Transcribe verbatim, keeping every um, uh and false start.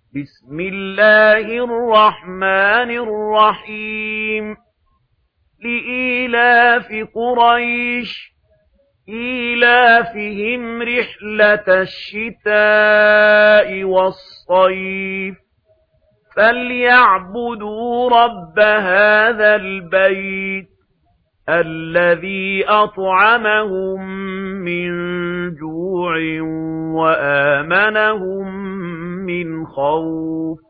بسم الله الرحمن الرحيم لإيلاف قريش إيلافهم رحلة الشتاء والصيف فليعبدوا رب هذا البيت الذي أطعمهم من جوع وآمنهم من خوف